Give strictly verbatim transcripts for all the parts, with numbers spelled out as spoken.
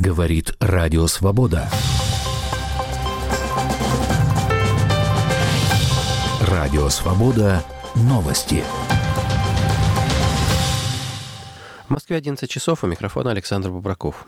Говорит Радио Свобода. Радио Свобода. Новости. В Москве одиннадцать часов, у микрофона Александр Бубраков.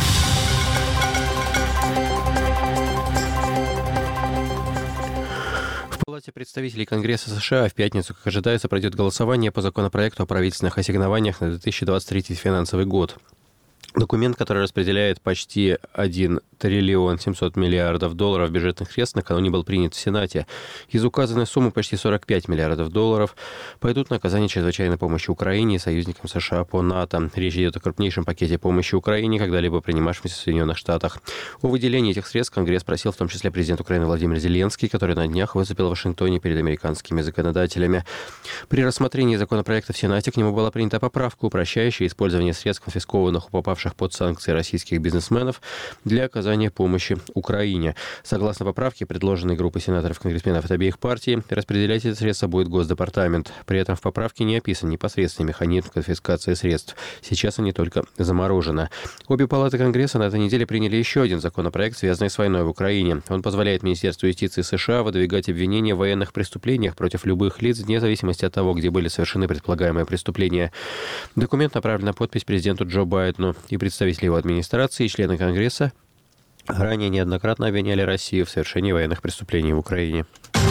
В Палате представителей Конгресса США в пятницу, как ожидается, пройдет голосование по законопроекту о правительственных ассигнованиях на две тысячи двадцать третий финансовый год. Документ, который распределяет почти один триллион семьсот миллиардов долларов бюджетных средств, накануне был принят в Сенате. Из указанной суммы почти сорок пять миллиардов долларов пойдут на оказание чрезвычайной помощи Украине и союзникам США по НАТО. Речь идет о крупнейшем пакете помощи Украине, когда-либо принимавшемся в Соединенных Штатах. О выделении этих средств Конгресс просил в том числе президент Украины Владимир Зеленский, который на днях выступил в Вашингтоне перед американскими законодателями. При рассмотрении законопроекта в Сенате к нему была принята поправка, упрощающая использование средств, конфискованных у попавших под санкции российских бизнесменов для оказания помощи Украине. Согласно поправке, предложенной группой сенаторов-конгрессменов от обеих партий, распределять эти средства будет Госдепартамент. При этом в поправке не описан непосредственный механизм конфискации средств. Сейчас они только заморожены. Обе палаты Конгресса на этой неделе приняли еще один законопроект, связанный с войной в Украине. Он позволяет Министерству юстиции США выдвигать обвинения в военных преступлениях против любых лиц, вне зависимости от того, где были совершены предполагаемые преступления. Документ направлен на подпись президенту Джо Байдену, и представители его администрации и члены Конгресса ранее неоднократно обвиняли Россию в совершении военных преступлений в Украине.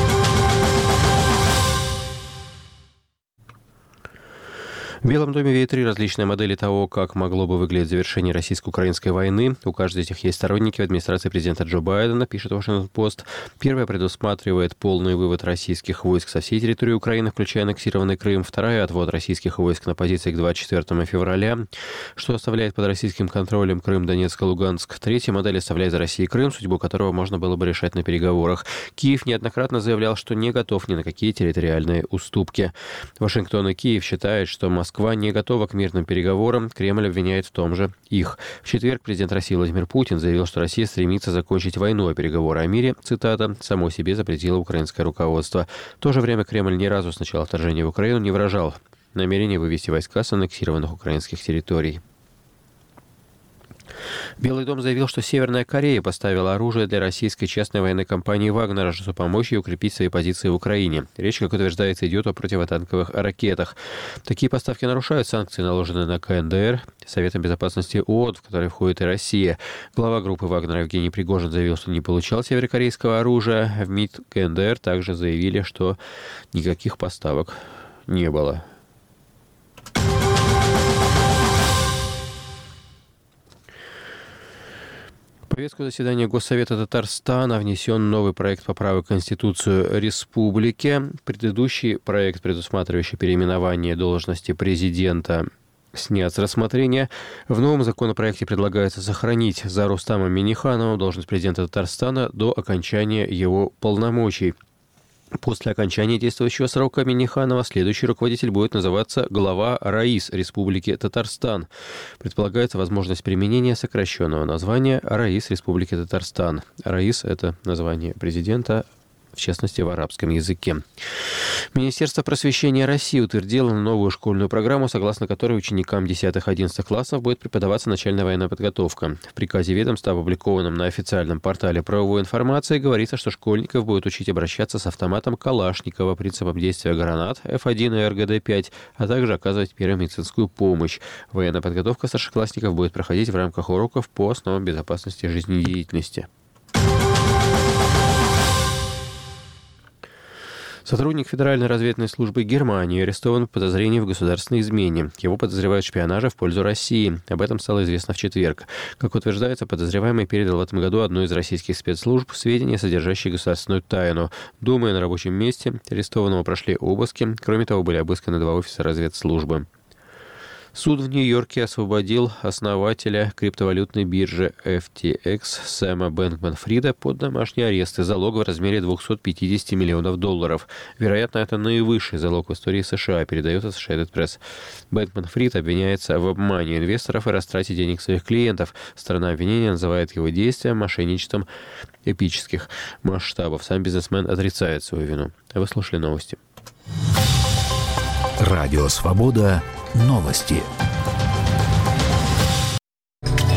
В Белом доме веют три различные модели того, как могло бы выглядеть завершение российско-украинской войны. У каждой из них есть сторонники в администрации президента Джо Байдена, пишет Вашингтон-Пост. Первая предусматривает полный вывод российских войск со всей территории Украины, включая аннексированный Крым. Вторая — отвод российских войск на позиции к двадцать четвёртому февраля, что оставляет под российским контролем Крым, Донецк и Луганск. Третья модель оставляет за Россией Крым, судьбу которого можно было бы решать на переговорах. Киев неоднократно заявлял, что не готов ни на какие территориальные уступки. Вашингтон и Киев считают, что Москва Москва не готова к мирным переговорам, Кремль обвиняет в том же их. В четверг президент России Владимир Путин заявил, что Россия стремится закончить войну, а переговоры о мире, цитата, само себе запретило украинское руководство. В то же время Кремль ни разу с начала вторжения в Украину не выражал намерения вывести войска с аннексированных украинских территорий. Белый дом заявил, что Северная Корея поставила оружие для российской частной военной компании «Вагнера», чтобы помочь ей укрепить свои позиции в Украине. Речь, как утверждается, идет о противотанковых ракетах. Такие поставки нарушают санкции, наложенные на ка эн дэ эр, Советом безопасности ООН, в который входит и Россия. Глава группы «Вагнера» Евгений Пригожин заявил, что не получал северокорейского оружия. В МИД ка эн дэ эр также заявили, что никаких поставок не было. В повестку заседания Госсовета Татарстана внесен новый проект поправок в Конституцию Республики. Предыдущий проект, предусматривающий переименование должности президента, снят с рассмотрения. В новом законопроекте предлагается сохранить за Рустамом Миннихановым должность президента Татарстана до окончания его полномочий. После окончания действующего срока Минниханова следующий руководитель будет называться глава РАИС Республики Татарстан. Предполагается возможность применения сокращенного названия РАИС Республики Татарстан. РАИС – это название президента, в частности, в арабском языке. Министерство просвещения России утвердило новую школьную программу, согласно которой ученикам десятых-одиннадцатых классов будет преподаваться начальная военная подготовка. В приказе ведомства, опубликованном на официальном портале правовой информации, говорится, что школьников будет учить обращаться с автоматом Калашникова, принципом действия гранат эф один и эр гэ дэ пять, а также оказывать первую медицинскую помощь. Военная подготовка старшеклассников будет проходить в рамках уроков по основам безопасности жизнедеятельности. Сотрудник Федеральной разведывательной службы Германии арестован по подозрению в государственной измене. Его подозревают в шпионаже в пользу России. Об этом стало известно в четверг. Как утверждается, подозреваемый передал в этом году одной из российских спецслужб сведения, содержащие государственную тайну. Дома и на рабочем месте арестованного прошли обыски. Кроме того, были обысканы два офиса разведслужбы. Суд в Нью-Йорке освободил основателя криптовалютной биржи эф ти экс Сэма Бэнкман-Фрида под домашний арест и залог в размере двести пятьдесят миллионов долларов. Вероятно, это наивысший залог в истории США, передает Associated Press. Бэнкман-Фрид обвиняется в обмане инвесторов и растрате денег своих клиентов. Сторона обвинения называет его действия мошенничеством эпических масштабов. Сам бизнесмен отрицает свою вину. Вы слушали новости. Радио Свобода. Новости.